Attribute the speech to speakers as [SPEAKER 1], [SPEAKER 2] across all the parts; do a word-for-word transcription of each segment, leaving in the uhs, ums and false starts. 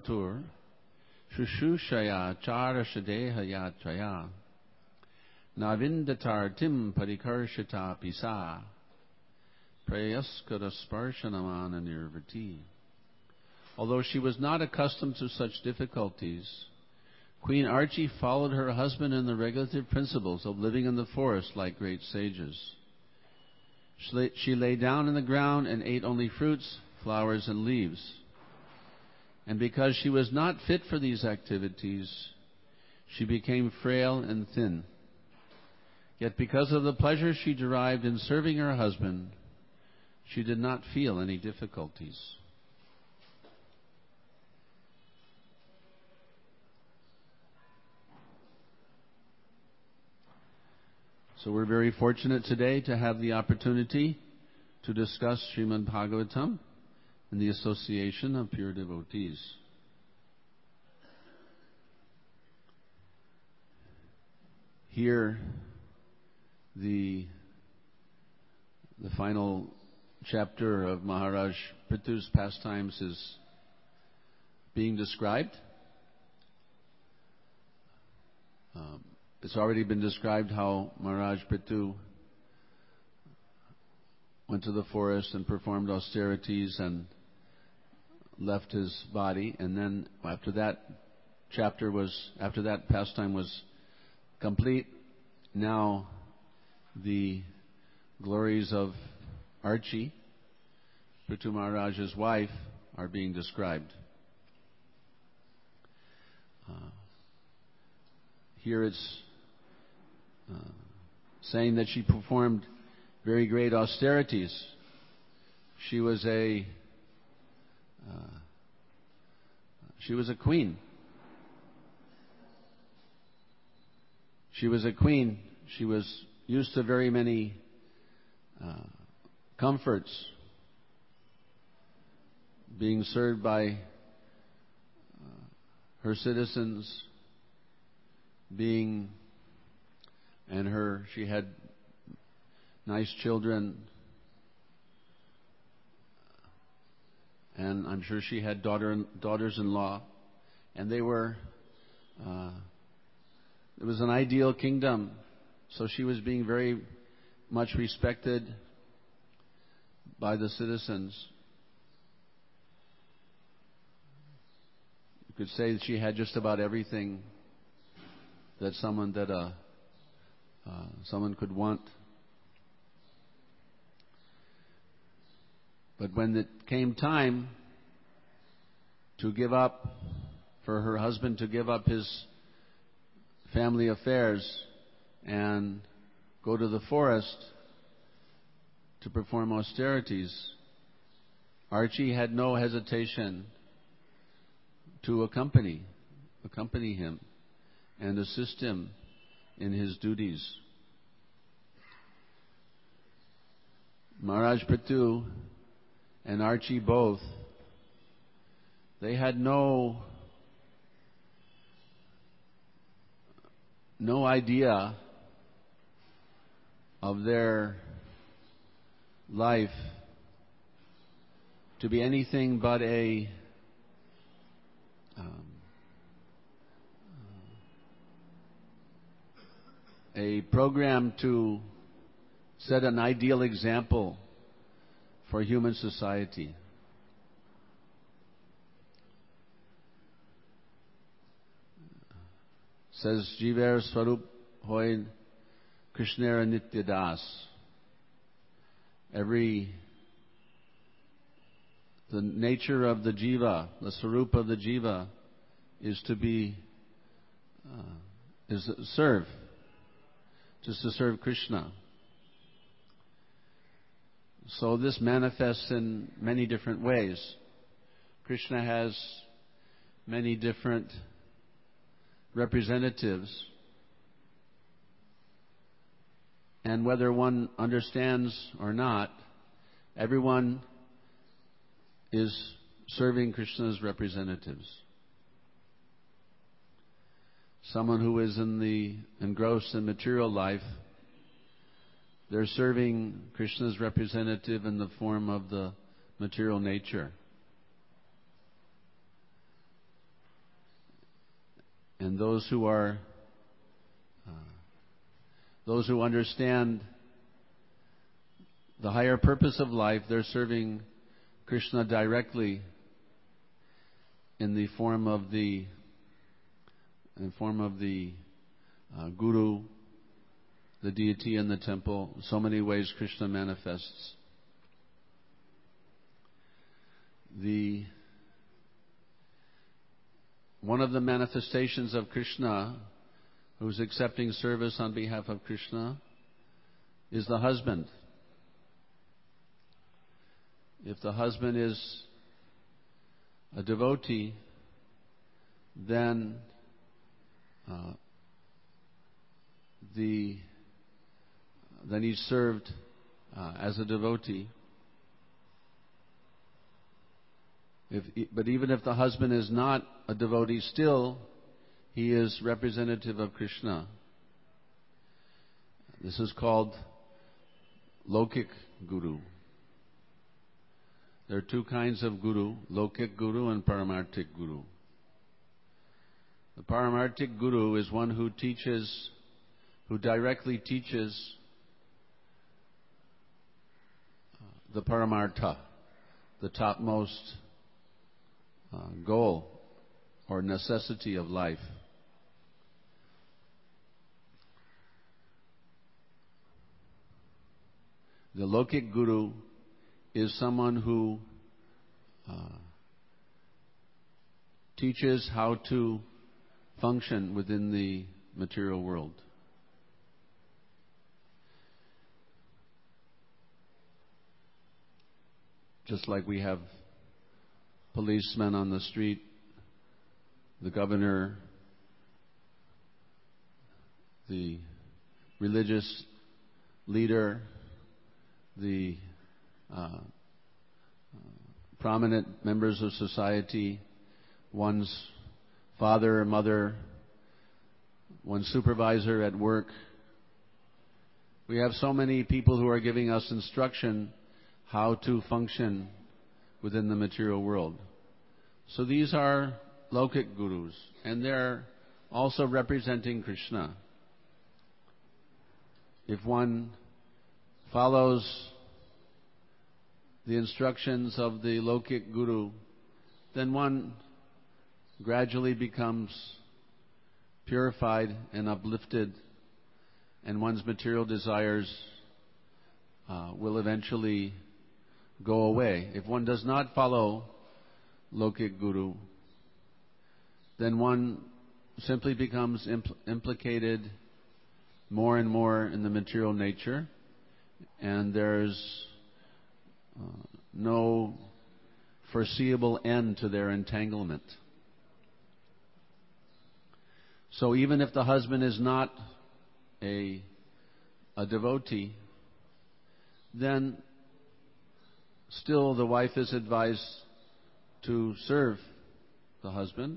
[SPEAKER 1] tur shushushaya charashadehaya traya navindatartim parikarshita pisa prayaskara sparshanamana nirvati. Although she was not accustomed to such difficulties, Queen Archie followed her husband in the regulative principles of living in the forest like great sages. She lay down in the ground and ate only fruits, flowers, and leaves. And because she was not fit for these activities, she became frail and thin. Yet because of the pleasure she derived in serving her husband, she did not feel any difficulties. So we're very fortunate today to have the opportunity to discuss Srimad Bhagavatam and the Association of Pure Devotees. Here, the, the final chapter of Maharaj Prithu's pastimes is being described. Um, It's already been described how Maharaj Prithu went to the forest and performed austerities and left his body. And then after that chapter was, after that pastime was complete, now the glories of Archie, Prithu Maharaj's wife, are being described. Uh, here it's Uh, saying that she performed very great austerities. She was a uh, she was a queen. She was a queen. She was used to very many uh, comforts, being served by uh, her citizens, being And her, she had nice children, and I'm sure she had daughter, daughters-in-law, and they were, uh, it was an ideal kingdom, so she was being very much respected by the citizens. You could say that she had just about everything that someone that a Uh, someone could want. But when it came time to give up, for her husband to give up his family affairs and go to the forest to perform austerities, Archie had no hesitation to accompany, accompany him and assist him in his duties. Maharaj Prithu and Archie both, they had no no idea of their life to be anything but a um, a program to set an ideal example for human society. Says Jiver Swarup Hoy Krishnera Nitya Das. Every the nature of the jiva, the swarup of the jiva, is to be uh, is to serve. Just to serve Krishna. So this manifests in many different ways. Krishna has many different representatives. And whether one understands or not, everyone is serving Krishna's representatives. Someone who is in the engrossed in material life, they're serving Krishna's representative in the form of the material nature. And those who are, uh, those who understand the higher purpose of life, they're serving Krishna directly in the form of the, in the form of the uh, Guru, the deity in the temple. So many ways Krishna manifests. The one of the manifestations of Krishna, who's accepting service on behalf of Krishna, is the husband. If the husband is a devotee, then uh, the then he's served uh, as a devotee. If, but even if the husband is not a devotee, still he is representative of Krishna. This is called Lokik Guru. There are two kinds of Guru, Lokik Guru and Paramarthik Guru. The Paramarthik Guru is one who teaches, who directly teaches the Paramartha, the topmost uh, goal or necessity of life. The Lokik Guru is someone who uh, teaches how to function within the material world. Just like we have policemen on the street, the governor, the religious leader, the uh, uh, prominent members of society, one's father or mother, one's supervisor at work. We have so many people who are giving us instruction how to function within the material world. So these are Lokik Gurus, and they're also representing Krishna. If one follows the instructions of the Lokik Guru, then one gradually becomes purified and uplifted, and one's material desires uh, will eventually go away. If one does not follow Lokik Guru, then one simply becomes impl- implicated more and more in the material nature, and there's uh, no foreseeable end to their entanglement. So even if the husband is not a, a devotee, then still the wife is advised to serve the husband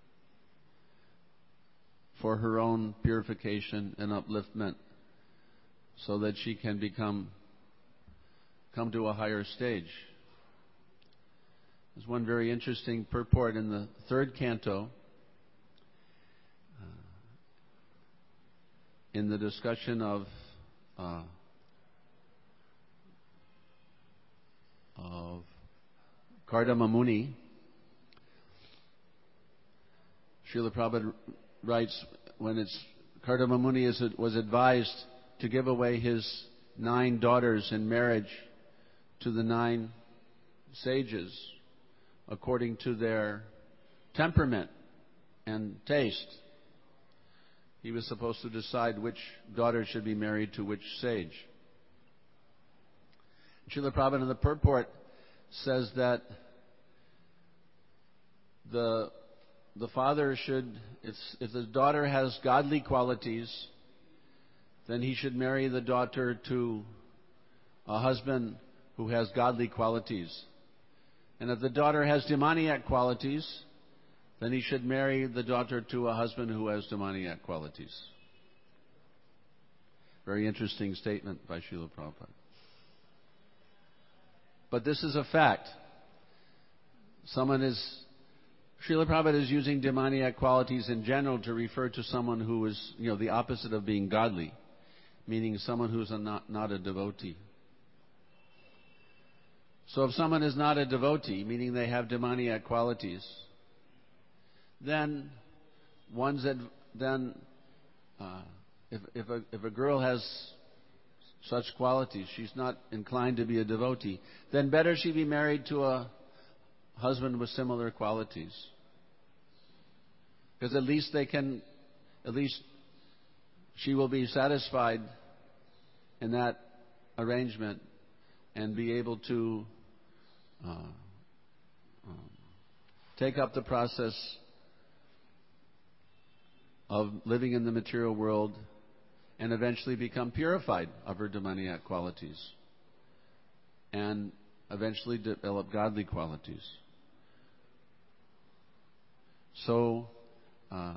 [SPEAKER 1] for her own purification and upliftment, so that she can become come to a higher stage. There's one very interesting purport in the third canto, uh, in the discussion of uh, of Kardama Muni. Srila Prabhupada writes, when it's Kardama Muni is, was advised to give away his nine daughters in marriage to the nine sages according to their temperament and taste. He was supposed to decide which daughter should be married to which sage. Srila Prabhupada in the purport says that the the father should, if, if the daughter has godly qualities, then he should marry the daughter to a husband who has godly qualities. And if the daughter has demoniac qualities, then he should marry the daughter to a husband who has demoniac qualities. Very interesting statement by Srila Prabhupada. But this is a fact. Someone is Srila Prabhupada is using demoniac qualities in general to refer to someone who is, you know, the opposite of being godly, meaning someone who's a not, not a devotee. So if someone is not a devotee, meaning they have demoniac qualities, then one's ad, then uh, if if a if a girl has such qualities, she's not inclined to be a devotee, then better she be married to a husband with similar qualities, because at least they can, at least she will be satisfied in that arrangement and be able to uh, um, take up the process of living in the material world and eventually become purified of her demoniac qualities and eventually develop godly qualities. So, uh,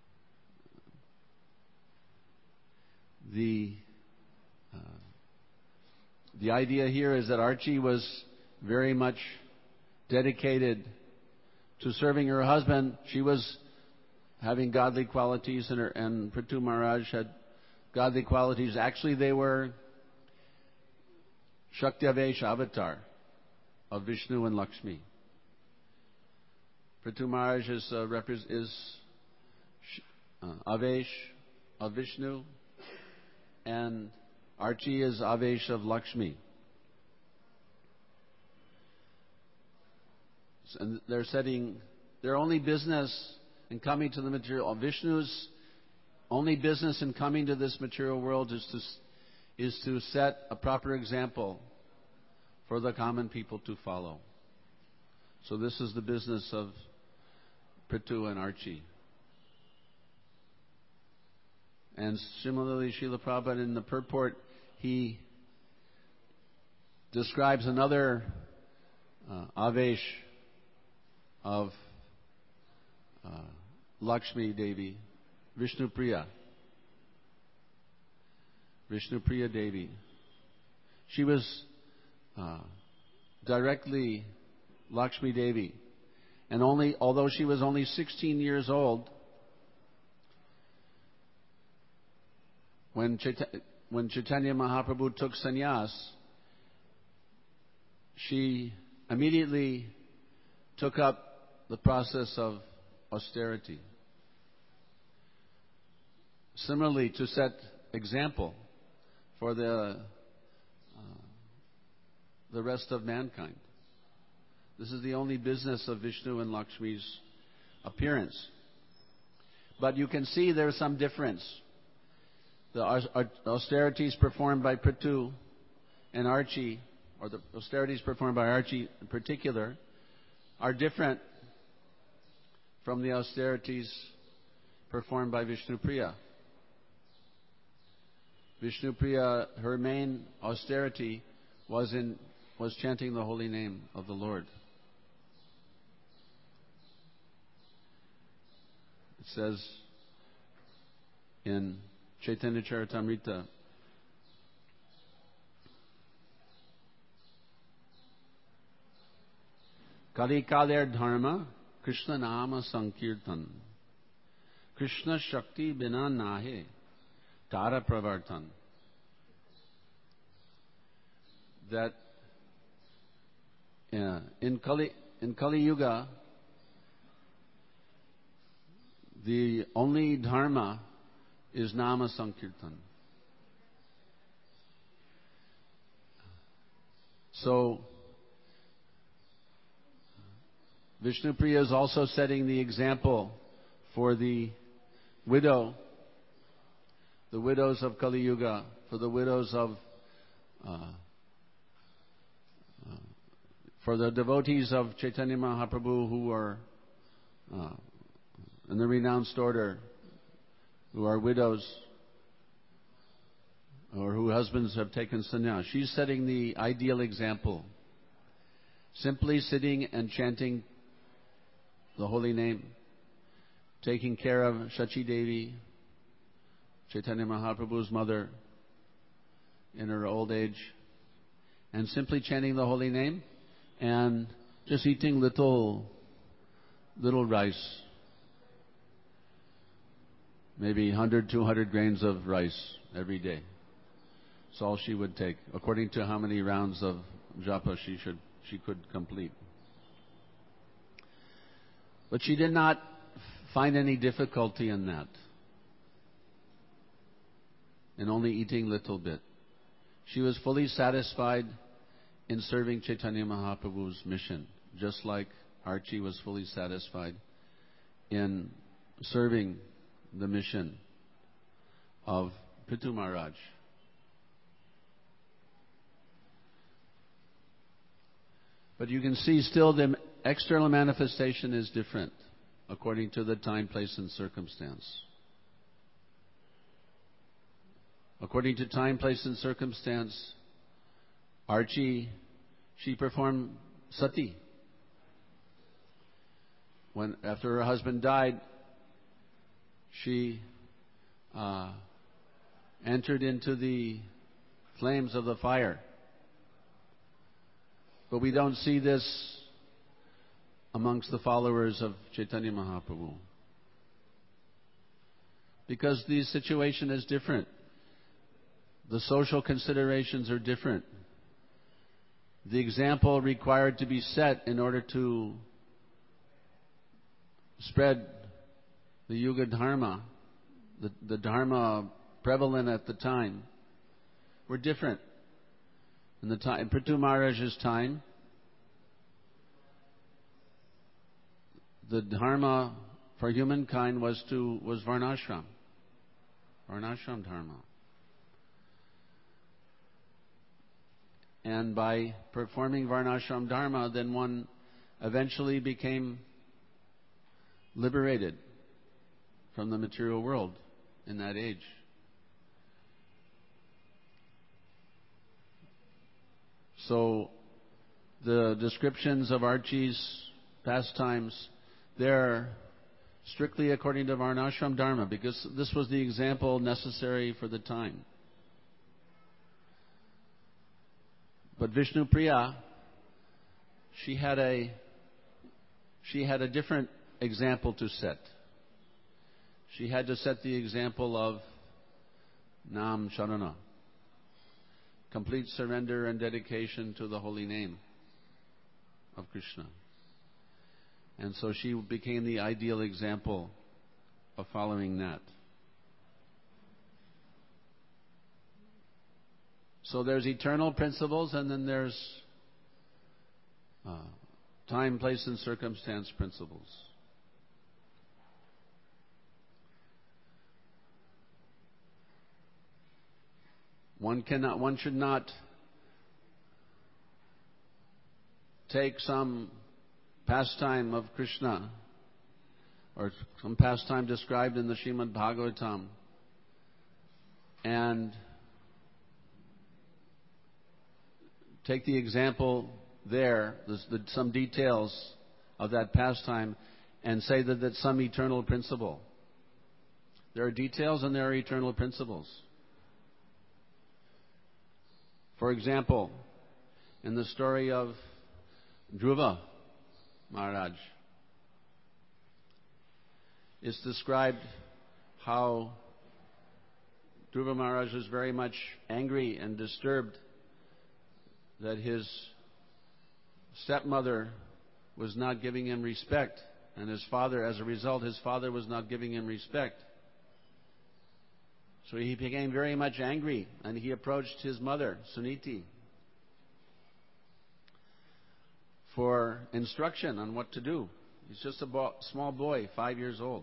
[SPEAKER 1] the uh, the idea here is that Archie was very much dedicated to serving her husband. She was having godly qualities, and, her, and Prithu Maharaj had godly qualities. Actually, they were Shakti-Avesh avatar of Vishnu and Lakshmi. Prithu Maharaj is, uh, repre- is uh, Avesh of Vishnu, and Archie is Avesh of Lakshmi. And they're setting their only business in coming to the material. Vishnu's only business in coming to this material world is to is to set a proper example for the common people to follow. So this is the business of Prithu and Archie. And similarly, Srila Prabhupada in the purport, he describes another uh, Avesh of uh, Lakshmi Devi, Vishnu Priya. Vishnu Priya Devi. She was uh, directly Lakshmi Devi. And only, although she was only sixteen years old, when, Chaita- when Chaitanya Mahaprabhu took sannyas, she immediately took up the process of austerity. Similarly, to set example for the uh, the rest of mankind. This is the only business of Vishnu and Lakshmi's appearance. But you can see there's some difference. The austerities performed by Prithu and Archie, or the austerities performed by Archie in particular, are different from the austerities performed by Vishnu Priya. Vishnu Priya, her main austerity was in was chanting the holy name of the Lord. It says in Chaitanya Charitamrita, Kali Kaler Dharma Krishna Nama Sankirtan Krishna Shakti Bina Nahe Tara Pravartan. That uh, in Kali in Kali Yuga, the only dharma is Nama Sankirtan. So Vishnu Priya is also setting the example for the widow, the widows of Kali Yuga, for the widows of, uh, uh, for the devotees of Chaitanya Mahaprabhu who are uh, in the renounced order, who are widows, or whose husbands have taken sannyas. She's setting the ideal example. Simply sitting and chanting the holy name, taking care of Shachi Devi, Chaitanya Mahaprabhu's mother, in her old age, and simply chanting the holy name and just eating little little rice, maybe one hundred, two hundred grains of rice every day. That's all she would take, according to how many rounds of japa she should she could complete. But she did not find any difficulty in that, in only eating little bit. She was fully satisfied in serving Chaitanya Mahaprabhu's mission, just like Archie was fully satisfied in serving the mission of Prithu Maharaj. But you can see still the external manifestation is different according to the time, place, and circumstance. According to time, place, and circumstance, Archie, she performed sati. When, after her husband died, she uh, entered into the flames of the fire. But we don't see this amongst the followers of Chaitanya Mahaprabhu, because the situation is different. The social considerations are different. The example required to be set in order to spread the Yuga Dharma, the, the Dharma prevalent at the time, were different. In the time, in Prithu Maharaj's time, the Dharma for humankind was to was Varnashram, Varnashram Dharma. And by performing Varnashram Dharma, then one eventually became liberated from the material world in that age. So the descriptions of Archie's pastimes, they're strictly according to Varnashram Dharma, because this was the example necessary for the time. But Vishnu Priya, she had a she had a different example to set. She had to set the example of Nam Sharana, complete surrender and dedication to the holy name of Krishna. And so she became the ideal example of following that. So there's eternal principles, and then there's uh, time, place, and circumstance principles. One cannot, one should not take some pastime of Krishna or some pastime described in the Srimad Bhagavatam and take the example there, the, the, some details of that pastime, and say that that's some eternal principle. There are details and there are eternal principles. For example, in the story of Dhruva Maharaj, it's described how Dhruva Maharaj was very much angry and disturbed that his stepmother was not giving him respect, and his father, as a result, his father was not giving him respect. So he became very much angry, and he approached his mother, Suniti, for instruction on what to do. He's just a bo- small boy, five years old.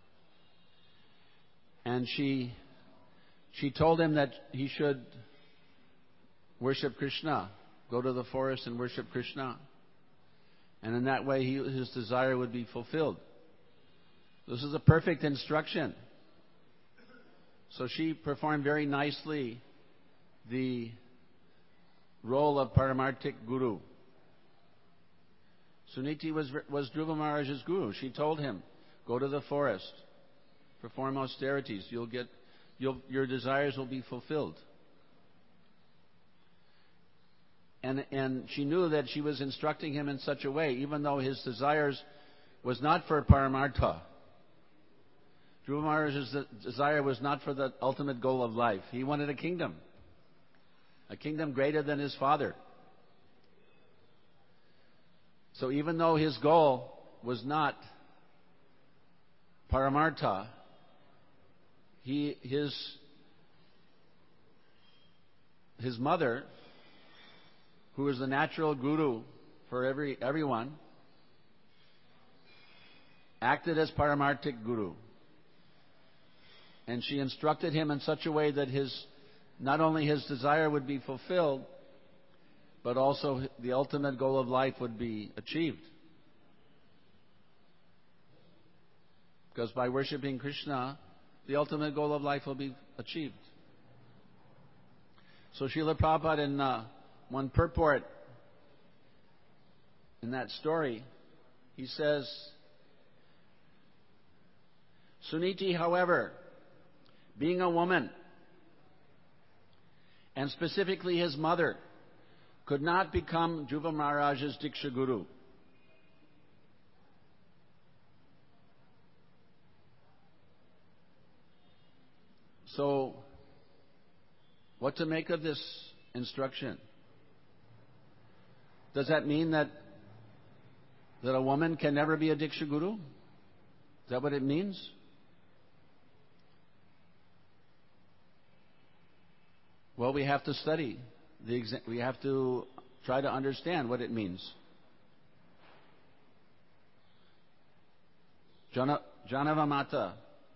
[SPEAKER 1] And she, she told him that he should worship Krishna, go to the forest and worship Krishna. And in that way, he, his desire would be fulfilled. This is a perfect instruction. So she performed very nicely the role of Paramarthik Guru. Suniti was, was Dhruva Maharaj's guru. She told him, go to the forest, perform austerities, you'll get, you'll, your desires will be fulfilled. And, and she knew that she was instructing him in such a way, even though his desires was not for Paramartha. Dhruva Maharaj's desire was not for the ultimate goal of life. He wanted a kingdom. A kingdom greater than his father. So even though his goal was not Paramartha, he, his, his mother, who was the natural guru for every, everyone, acted as Paramarthic guru. And she instructed him in such a way that his, not only his desire would be fulfilled, but also the ultimate goal of life would be achieved. Because by worshipping Krishna, the ultimate goal of life will be achieved. So Srila Prabhupada in uh, one purport in that story, he says, Suniti, however, being a woman, and specifically his mother, could not become Dhruva Maharaj's Diksha Guru. So, what to make of this instruction? Does that mean that that a woman can never be a Diksha Guru? Is that what it means? Well, we have to study. The exa- we have to try to understand what it means. Jana, Janava Mata.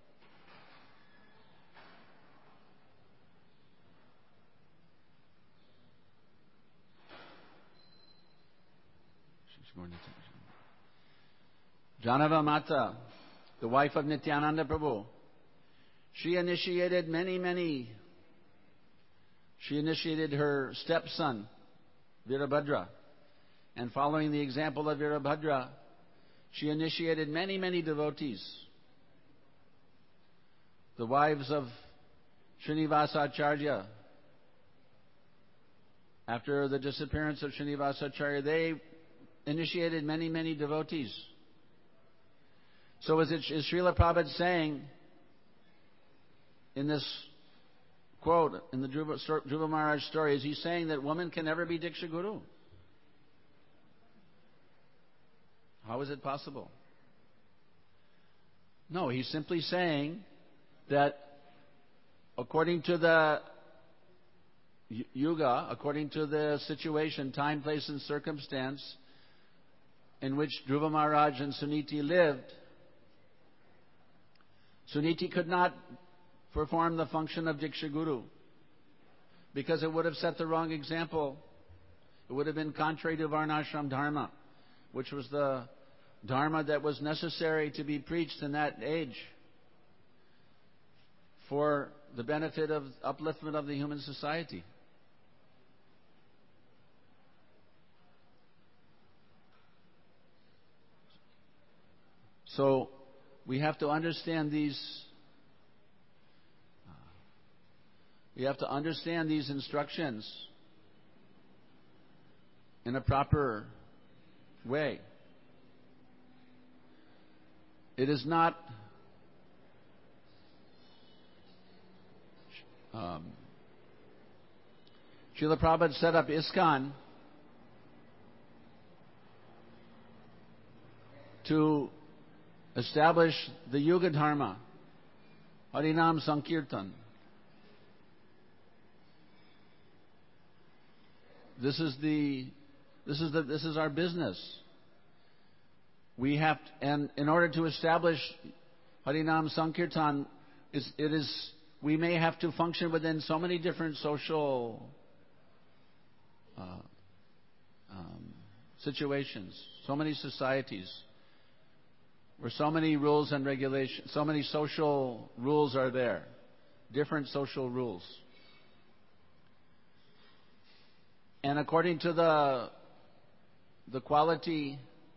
[SPEAKER 1] Janava Mata, the wife of Nityananda Prabhu, she initiated many, many She initiated her stepson, Virabhadra. And following the example of Virabhadra, she initiated many, many devotees. The wives of Srinivasacharya, after the disappearance of Srinivasacharya, they initiated many, many devotees. So is, it, is Srila Prabhupada saying in this quote in the Dhruva, Dhruva Maharaj story, is he saying that woman can never be Diksha Guru? How is it possible? No, he's simply saying that according to the yuga, according to the situation, time, place, and circumstance in which Dhruva Maharaj and Suniti lived, Suniti could not perform the function of Diksha Guru because it would have set the wrong example. It would have been contrary to Varnashram Dharma, which was the Dharma that was necessary to be preached in that age for the benefit of upliftment of the human society. So we have to understand these We have to understand these instructions in a proper way. It is not um, Srila Prabhupada set up ISKCON to establish the Yuga Dharma, Harinam Sankirtan. This is the, this is the, this is our business. We have, to, and in order to establish Harinam Sankirtan, is, it is, we may have to function within so many different social uh, um, situations, so many societies, where so many rules and regulations, so many social rules are there, different social rules. And according to the, the quality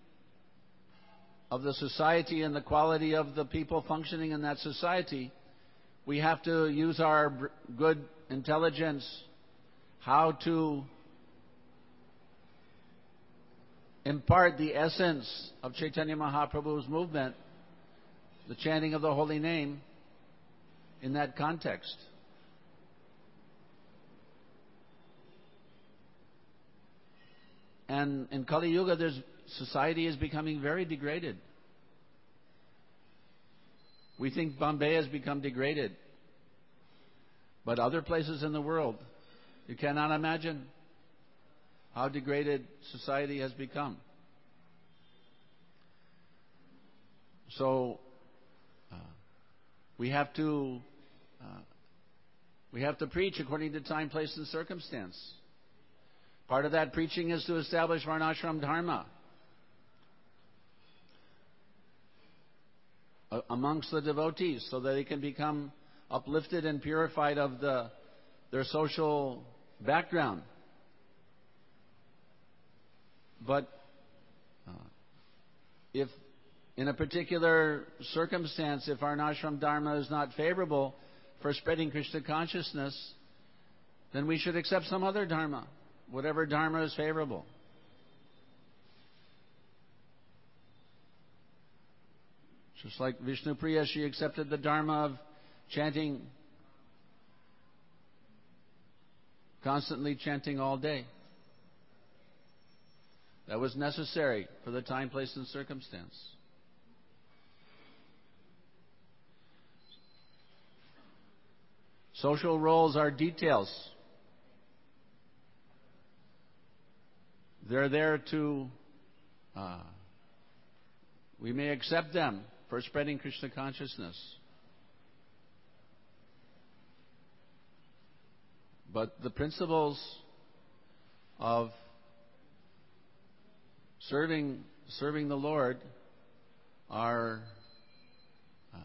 [SPEAKER 1] of the society and the quality of the people functioning in that society, we have to use our good intelligence how to impart the essence of Chaitanya Mahaprabhu's movement, the chanting of the holy name, in that context. And in Kali Yuga, there's, society is becoming very degraded. We think Bombay has become degraded. But other places in the world, you cannot imagine how degraded society has become. So, uh, we have to uh, we have to preach according to time, place, and circumstance. Part of that preaching is to establish Varnashram Dharma amongst the devotees, so that they can become uplifted and purified of the, their social background. But uh, if in a particular circumstance, if our Varnashram Dharma is not favorable for spreading Krishna consciousness, then we should accept some other Dharma, whatever Dharma is favorable. Just like Vishnupriya, she accepted the Dharma of chanting, constantly chanting all day. That was necessary for the time, place, and circumstance. Social roles are details. They're there to, uh, we may accept them for spreading Krishna consciousness. But the principles of serving serving the Lord are uh,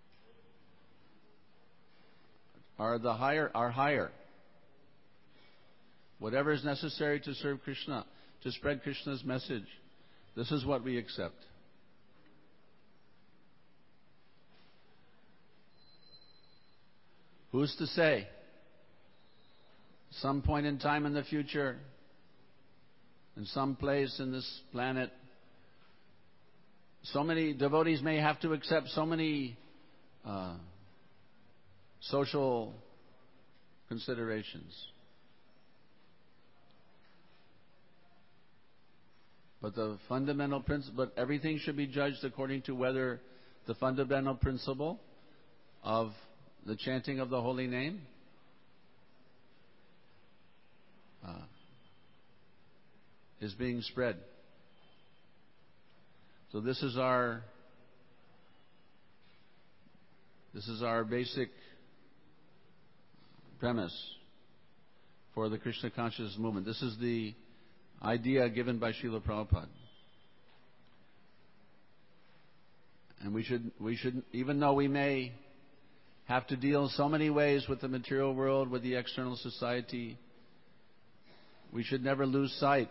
[SPEAKER 1] are the higher are higher. Whatever is necessary to serve Krishna, to spread Krishna's message, this is what we accept. Who's to say? Some point in time in the future, in some place in this planet, so many devotees may have to accept so many uh, social considerations. But the fundamental principle, but everything should be judged according to whether the fundamental principle of the chanting of the holy name uh, is being spread. So this is our this is our basic premise for the Krishna consciousness movement. This is the idea given by Srila Prabhupada. And we should we should even though we may have to deal in so many ways with the material world, with the external society, we should never lose sight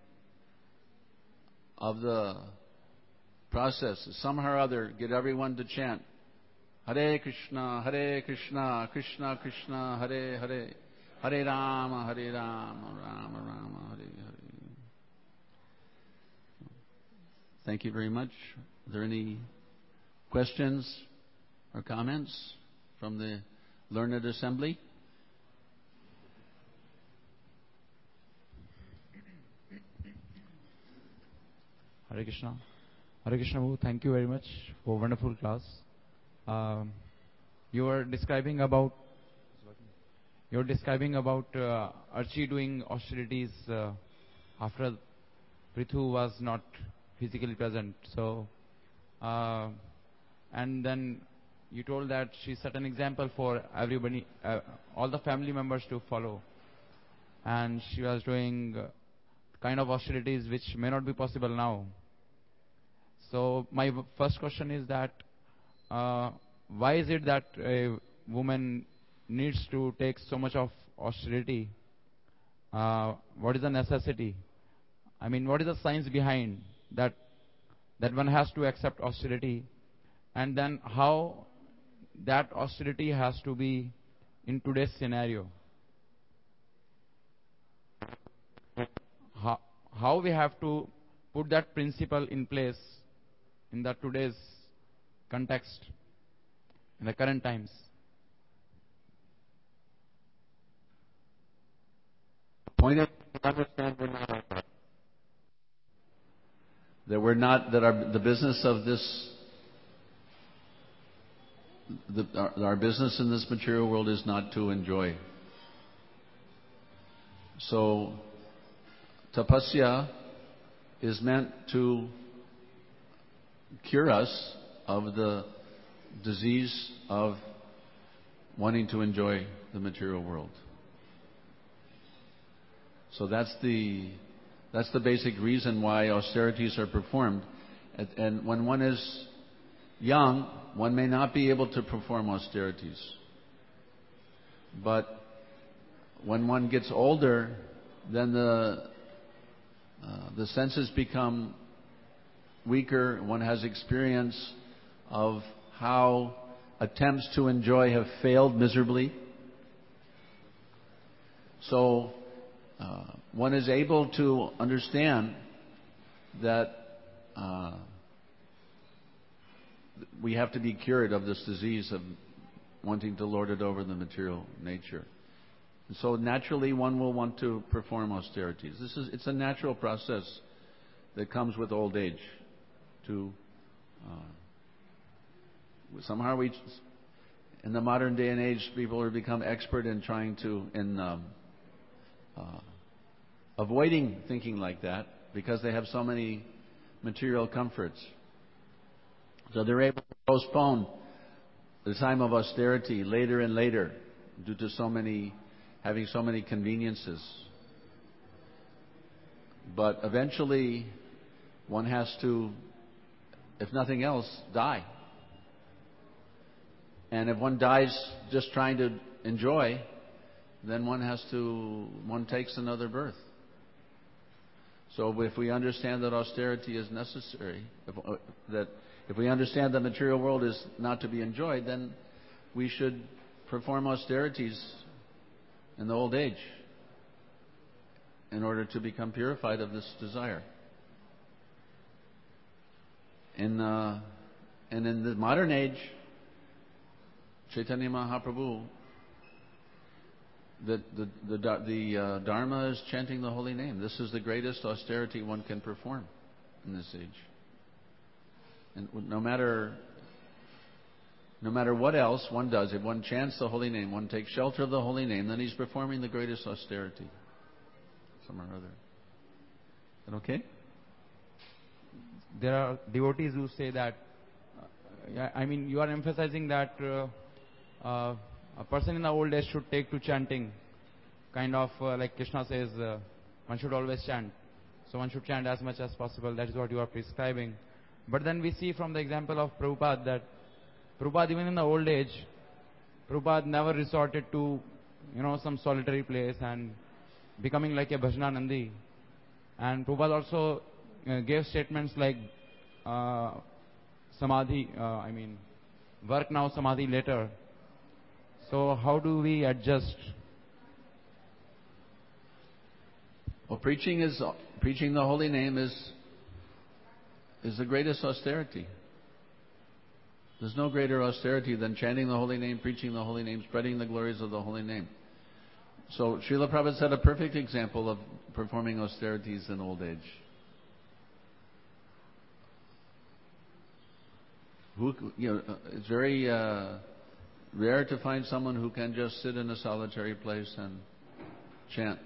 [SPEAKER 1] of the process. Somehow or other, get everyone to chant Hare Krishna, Hare Krishna, Krishna Krishna, Hare Hare, Hare Rama, Hare Rama, Rama Rama, Hare Hare. Thank you very much. Are there any questions or comments from the learned assembly?
[SPEAKER 2] Hare Krishna. Hare Krishna Prabhu, thank you very much for a wonderful class. Um, you were describing about you were describing about uh, Archie doing austerities uh, after Prithu was not physically present. So, uh, and then you told that she set an example for everybody, uh, all the family members to follow. And she was doing uh, kind of austerities which may not be possible now. So my first question is that uh, why is it that a woman needs to take so much of austerity? Uh, what is the necessity? I mean, what is the science behind that that one has to accept austerity, and then how that austerity has to be in today's scenario? How, how we have to put that principle in place in the today's context, in the current times?
[SPEAKER 1] Point of understand we're not that we're not that our the business of this the, our, our business in this material world is not to enjoy. So tapasya is meant to cure us of the disease of wanting to enjoy the material world. So that's the that's the basic reason why austerities are performed. And, and when one is young, one may not be able to perform austerities. But when one gets older, then the uh, the senses become weaker. One has experience of how attempts to enjoy have failed miserably. So uh, one is able to understand that uh, we have to be cured of this disease of wanting to lord it over the material nature. And so naturally one will want to perform austerities. This is it's a natural process that comes with old age. To uh, somehow we, in the modern day and age, people have become expert in trying to in um, uh, avoiding thinking like that because they have so many material comforts. So they're able to postpone the time of austerity later and later due to so many having so many conveniences. But eventually, one has to, if nothing else, die. And if one dies just trying to enjoy, then one has to, one takes another birth. So if we understand that austerity is necessary, if, uh, that if we understand the material world is not to be enjoyed, then we should perform austerities in the old age in order to become purified of this desire. In, uh, and in the modern age, Chaitanya Mahaprabhu, the, the, the, the uh, Dharma is chanting the holy name. This is the greatest austerity one can perform in this age. And no matter, no matter what else one does, if one chants the holy name, one takes shelter of the holy name, then he's performing the greatest austerity. Some or other. Is that okay?
[SPEAKER 2] There are devotees who say that, uh, yeah, I mean, you are emphasizing that uh, uh, a person in the old age should take to chanting, kind of uh, like Krishna says, uh, one should always chant. So one should chant as much as possible. That is what you are prescribing. But then we see from the example of Prabhupada that Prabhupada, even in the old age, Prabhupada never resorted to, you know, some solitary place and becoming like a Bhajananandi. And Prabhupada also uh, gave statements like uh, Samadhi, uh, I mean, work now, Samadhi later. So how do we adjust?
[SPEAKER 1] Well, preaching is preaching the holy name is is the greatest austerity. There's no greater austerity than chanting the holy name, preaching the holy name, spreading the glories of the holy name. So Srila Prabhupada set a perfect example of performing austerities in old age. Who, you know, it's very uh, rare to find someone who can just sit in a solitary place and chant.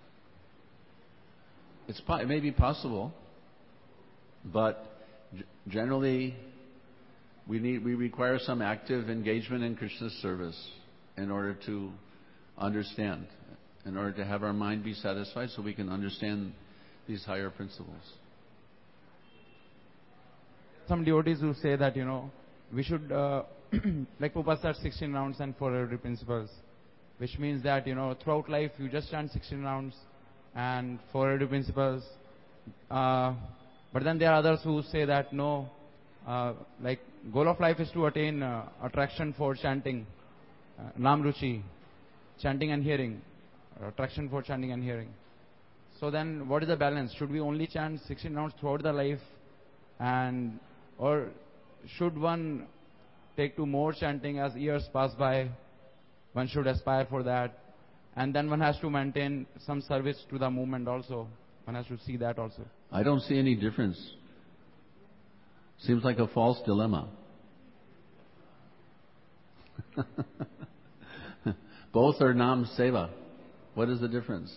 [SPEAKER 1] It's it may be possible, but g- generally we need we require some active engagement in Krishna's service in order to understand, in order to have our mind be satisfied, so we can understand these higher principles.
[SPEAKER 2] Some devotees who say that, you know, we should, uh, like Prabhupada said, sixteen rounds and four everyday principles, which means that, you know, throughout life you just chant sixteen rounds and four everyday principles. Uh, but then there are others who say that no, uh, like goal of life is to attain uh, attraction for chanting, uh, Nam Ruchi, chanting and hearing, attraction for chanting and hearing. So then, what is the balance? Should we only chant sixteen rounds throughout the life, and or should one take to more chanting as years pass by? One should aspire for that, and then one has to maintain some service to the movement also. One has to see that also.
[SPEAKER 1] I don't see any difference. Seems like a false dilemma. Both are Nam Seva. What is the difference?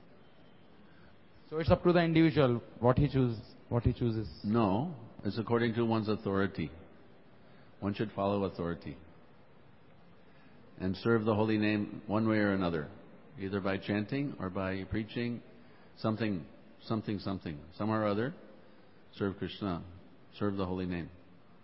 [SPEAKER 2] So it's up to the individual what he chooses. What he chooses.
[SPEAKER 1] No, it's according to one's authority. One should follow authority and serve the holy name one way or another, either by chanting or by preaching something, something, something, somewhere or other. Serve Krishna, serve the holy name.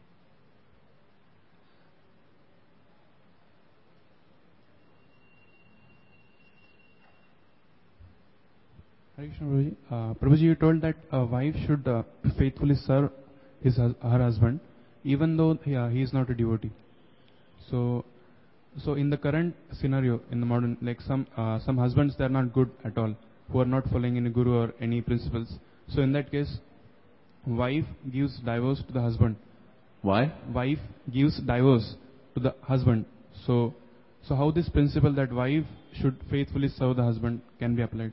[SPEAKER 3] Hare Krishna, Prabhuji. Uh, Prabhuji, you told that a wife should uh, faithfully serve his her husband, even though yeah, he is not a devotee. So, so in the current scenario, in the modern, like some uh, some husbands, they are not good at all, who are not following any guru or any principles. So in that case, wife gives divorce to the husband.
[SPEAKER 1] Why?
[SPEAKER 3] Wife gives divorce to the husband. So, so how this principle that wife should faithfully serve the husband can be applied?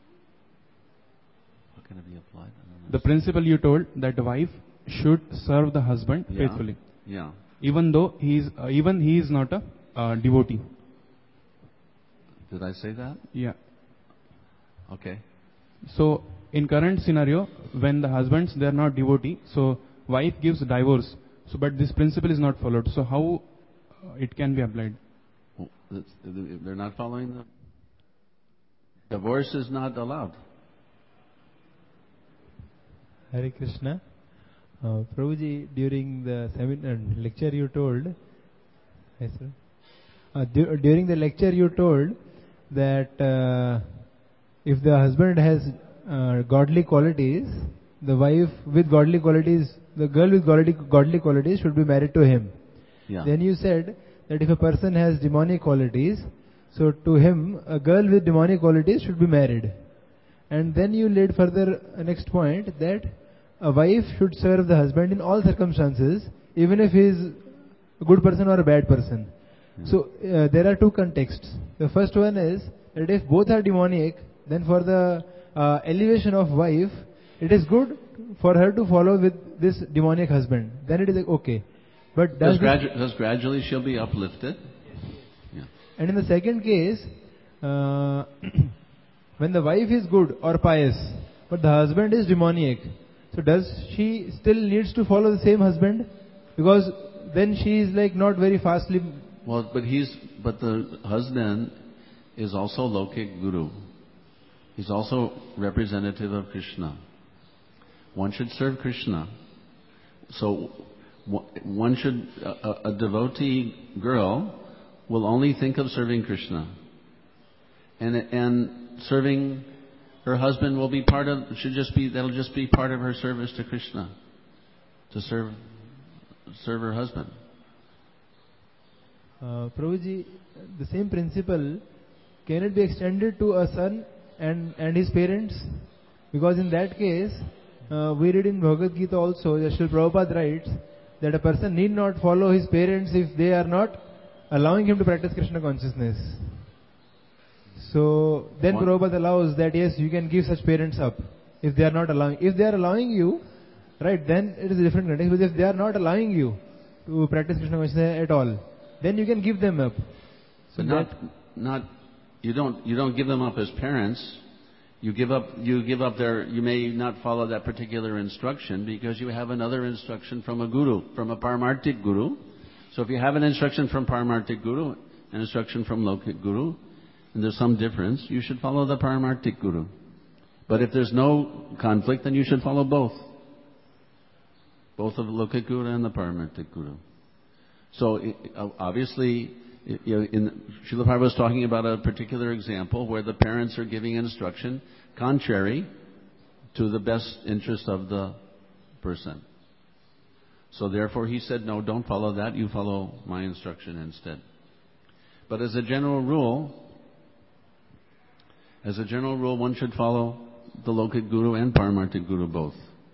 [SPEAKER 1] How can it be applied? I don't know.
[SPEAKER 3] The principle you told that the wife should serve the husband
[SPEAKER 1] Yeah.
[SPEAKER 3] faithfully,
[SPEAKER 1] Yeah.
[SPEAKER 3] even though he is uh, even he is not a uh, devotee.
[SPEAKER 1] Did I say that?
[SPEAKER 3] Yeah.
[SPEAKER 1] Okay.
[SPEAKER 3] So in current scenario, when the husbands they are not devotee, so wife gives divorce. So but this principle is not followed. So how uh, it can be applied?
[SPEAKER 1] Well, that's- they're not following the. Divorce is not allowed.
[SPEAKER 4] Hare Krishna. Uh, Prabhuji, during the seminar lecture you told, yes, sir? Uh, du- during the lecture you told that uh, if the husband has uh, godly qualities, the wife with godly qualities, the girl with godly, godly qualities should be married to him.
[SPEAKER 1] Yeah.
[SPEAKER 4] Then you said that if a person has demonic qualities, so to him, a girl with demonic qualities should be married. And then you laid further a next point that a wife should serve the husband in all circumstances, even if he is a good person or a bad person.
[SPEAKER 1] Yeah.
[SPEAKER 4] So uh, there are two contexts. The first one is that if both are demonic, then for the uh, elevation of wife, it is good for her to follow with this demonic husband. Then it is like, okay. But does
[SPEAKER 1] Because
[SPEAKER 4] this-
[SPEAKER 1] gradu- because gradually she'll be uplifted. Yeah.
[SPEAKER 4] And in the second case, uh, when the wife is good or pious, but the husband is demonic, so does she still needs to follow the same husband? Because then she is like not very fastly.
[SPEAKER 1] Well, but he's but the husband is also Lokik Guru. He's also representative of Krishna. One should serve Krishna. So one should a, a devotee girl will only think of serving Krishna, and and serving her husband will be part of should just be that'll just be part of her service to Krishna, to serve serve her husband.
[SPEAKER 4] Uh, Prabhuji, the same principle, can it be extended to a son and, and his parents? Because in that case, uh, we read in Bhagavad Gita also, Srila Prabhupada writes that a person need not follow his parents if they are not allowing him to practice Krishna consciousness. So then
[SPEAKER 1] What?
[SPEAKER 4] Prabhupada allows that yes, you can give such parents up if they are not allowing. If they are allowing you, right, then it is a different context. But if they are not allowing you to practice Krishna consciousness at all, then you can give them up. So
[SPEAKER 1] But not
[SPEAKER 4] that-
[SPEAKER 1] not you don't you don't give them up as parents. You give up you give up their you may not follow that particular instruction because you have another instruction from a guru, from a Paramartik Guru. So if you have an instruction from Paramartik Guru, an instruction from Lokik Guru, and there's some difference, you should follow the Paramartik Guru. But if there's no conflict, then you should follow both. Both of the Lokik Guru and the Paramartik Guru. So it, obviously, it, you know, in, Srila Prabhupada was talking about a particular example where the parents are giving instruction contrary to the best interest of the person. So therefore he said, no, don't follow that, you follow my instruction instead. But as a general rule, as a general rule, one should follow the Lokit Guru and Paramarthik Guru both.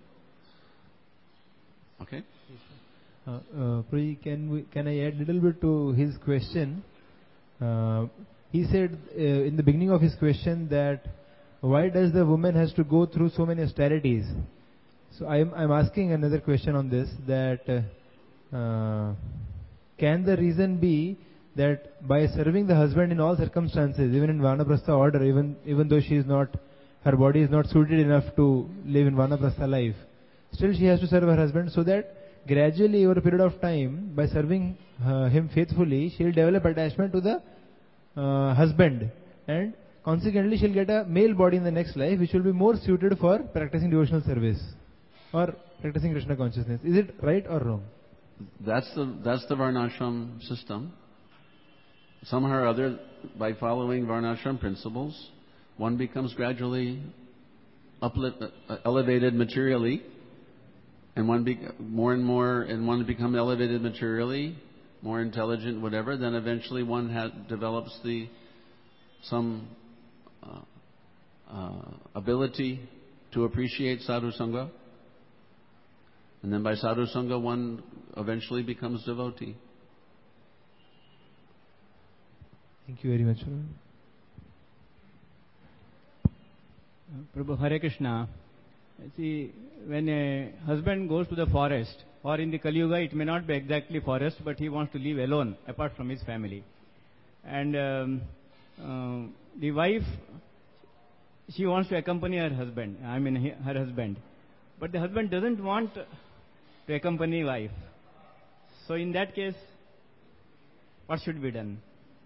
[SPEAKER 1] Okay?
[SPEAKER 4] Uh, uh, Prabhuji, can, we, can I add a little bit to his question? Uh, he said uh, in the beginning of his question that why does the woman has to go through so many austerities? So I'm, I'm asking another question on this, that uh, uh, can the reason be that by serving the husband in all circumstances, even in Vanaprastha order, even even though she is not, her body is not suited enough to live in Vanaprastha life, still she has to serve her husband, so that gradually over a period of time, by serving uh, him faithfully, she will develop attachment to the uh, husband, and consequently she will get a male body in the next life, which will be more suited for practicing devotional service or practicing Krishna consciousness. Is it right or wrong?
[SPEAKER 1] That's the that's the Varnashram system. Somehow or other, by following Varnashram principles, one becomes gradually uplit, uh, elevated materially, and one be, more and more, and one become elevated materially, more intelligent, whatever. Then eventually one ha- develops the some uh, uh, ability to appreciate sadhu sangha, and then by sadhu sangha one eventually becomes devotee.
[SPEAKER 4] Thank you very much.
[SPEAKER 5] Prabhu, Hare Krishna. See, when a husband goes to the forest, or in the Kali Yuga, it may not be exactly forest, but he wants to live alone, apart from his family. And um, uh, the wife, she wants to accompany her husband, I mean he, her husband. But the husband doesn't want to accompany wife. So in that case, what should be done?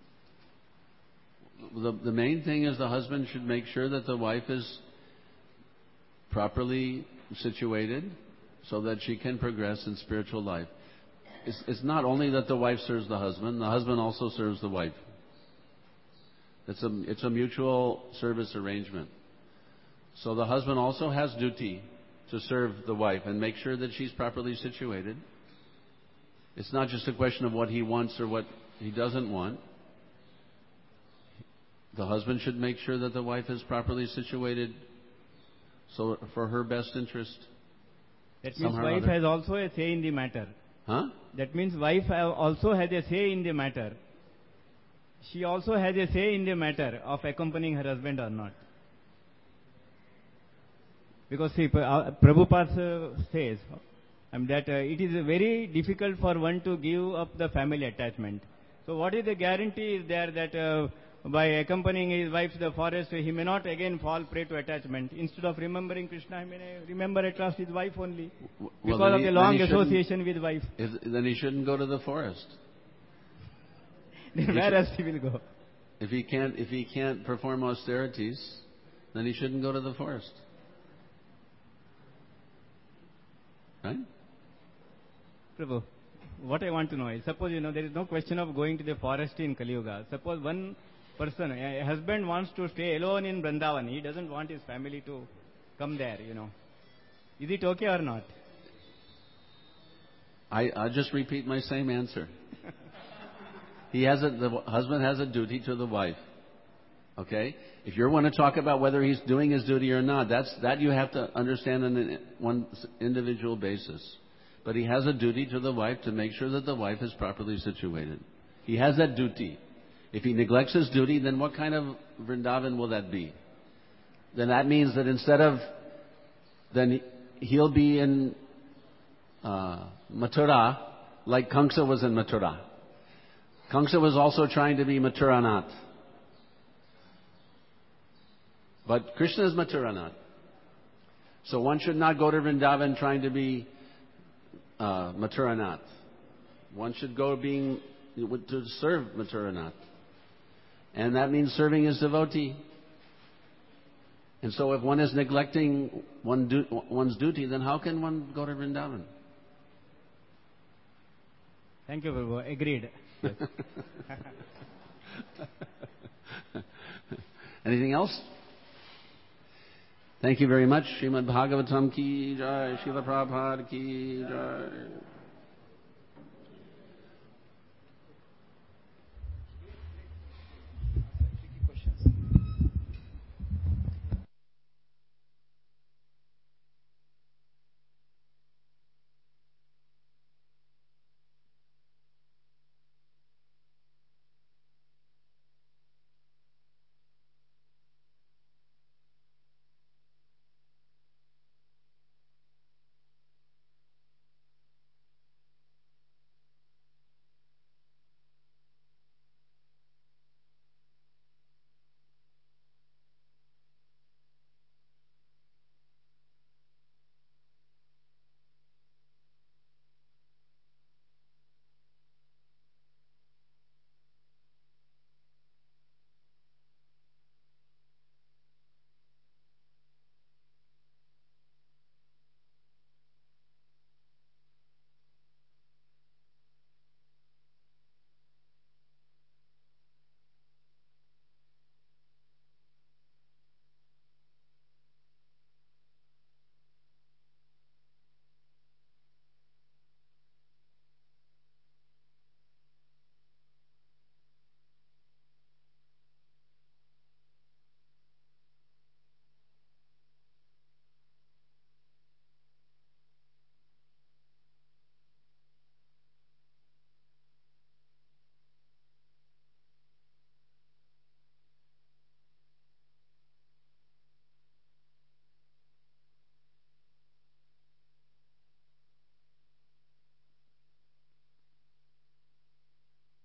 [SPEAKER 1] The, the main thing is the husband should make sure that the wife is properly situated so that she can progress in spiritual life. It's, it's not only that the wife serves the husband, the husband also serves the wife. It's a, it's a mutual service arrangement. So the husband also has duty to serve the wife and make sure that she's properly situated. It's not just a question of what he wants or what he doesn't want. The husband should make sure that the wife is properly situated so for her best interest.
[SPEAKER 5] That means wife has also a say in the matter.
[SPEAKER 1] Huh?
[SPEAKER 5] That means wife also has a say in the matter. She also has a say in the matter of accompanying her husband or not. Because see, Prabhupada says um, that uh, it is very difficult for one to give up the family attachment. So what is the guarantee is there that uh, by accompanying his wife to the forest, he may not again fall prey to attachment. Instead of remembering Krishna, he may remember at last his wife only.
[SPEAKER 1] Well,
[SPEAKER 5] because of
[SPEAKER 1] he,
[SPEAKER 5] the long association with wife.
[SPEAKER 1] Is, then he shouldn't go to the forest.
[SPEAKER 5] Then where else he will go?
[SPEAKER 1] If he can't, if he can't perform austerities, then he shouldn't go to the forest. Right?
[SPEAKER 5] Prabhu, what I want to know is, suppose, you know, there is no question of going to the forest in Kali Yuga. Suppose one person, a husband wants to stay alone in Vrindavan. He doesn't want his family to come there, you know. Is it okay or not?
[SPEAKER 1] I, I'll just repeat my same answer. He has a, the husband has a duty to the wife. Okay? If you want to talk about whether he's doing his duty or not, that's, that you have to understand on an one individual basis. But he has a duty to the wife to make sure that the wife is properly situated. He has that duty. If he neglects his duty, then what kind of Vrindavan will that be? Then that means that instead of, then he'll be in uh, Mathura like Kamsa was in Mathura. Kamsa was also trying to be Mathuranath. But Krishna is Mathuranath. So one should not go to Vrindavan trying to be uh, Mathuranath. One should go being to serve Mathuranath. And that means serving his devotee. And so if one is neglecting one du- one's duty, then how can one go to Vrindavan?
[SPEAKER 5] Thank you, Prabhu. Agreed. Yes.
[SPEAKER 1] Anything else? Thank you very much. Srimad Bhagavatam ki jai, Srila Prabhupada ki jai.